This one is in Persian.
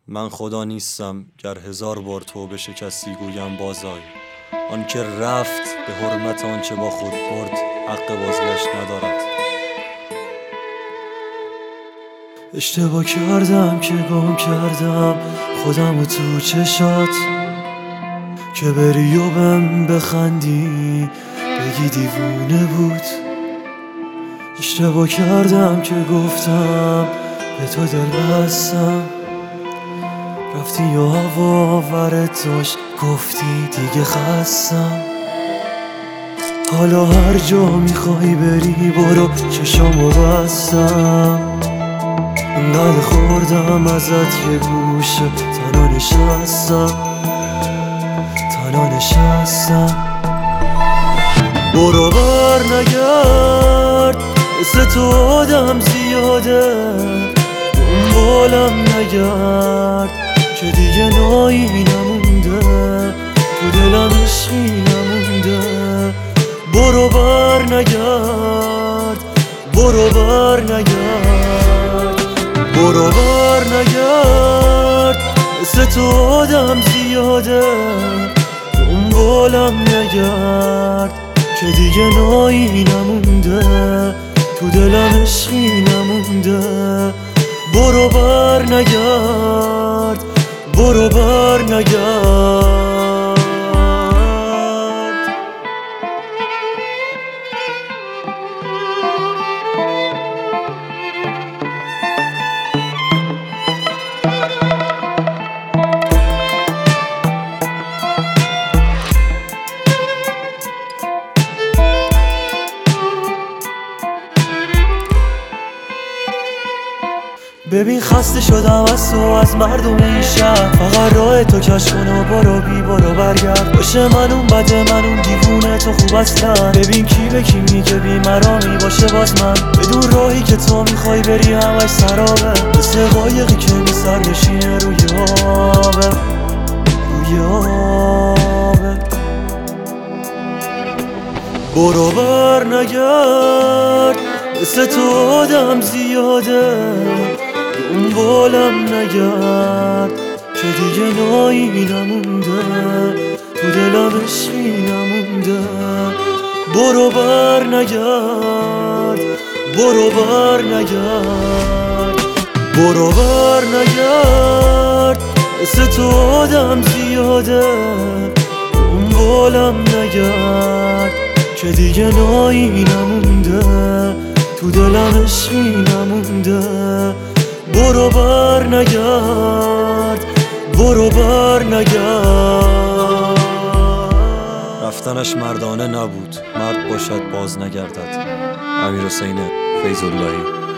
من خدا نیستم گر 1000 بار توبه شکستی گویم بازآی. آن که رفت به حرمت آنچه با خود برد حق بازگشت ندارد. اشتباه کردم که گم کردم خودم و تو چشات، که بری و بهم بخندی بگی دیوونه بود. اشتباه کردم که گفتم به تو دل بستم، رفتی و هوا آورت داشت گفتی دیگه خستم. حالا هر جا میخوای بری برو، چشامو بستم. انقدر خوردم ازت یه گوشه تنها نشستم. برو بر نگرد، مثل تو آدم زیاده، دنبالم نگرد که دیگه نایی نمونده، تو دلم عشقی نمونده. برو بر نگرد، برو بر نگرد، برو بر نگرد، مثل تو آدم زیاده، دنبالم نگرد که دیگه نایی نمونده، تو دلم عشقی نمونده. برو بر نگرد، برو بر نگرد. ببین خسته شدم از تو، از مردم این شهر. فقط راه تو کش کن و برو بی برو برگرد. باشه من اون بده، من اون دیوونه، تو خوب اصلا. ببین کی به کی میگه بی مرامی باشه باز من. بدون راهی که تو میخوای بری همش سرابه، مثل قایقی که میسر نشینه روی آبه، روی آبه. برو بر نگرد، مثل تو آدم زیاده، دنبالم نگرد که دیگه نایی نمونده، تو دلم عشقی نمونده. برو بر نگرد، برو بر نگرد، برو بر نگرد، مثل تو آدم زیاده، دنبالم نگرد که دیگه نایی نمونده، تو دلم عشقی نمونده. برو بر نگرد، برو بر نگرد. رفتنش مردانه نبود، مرد باشد باز نگردد. امیرحسین فیض‌اللهی.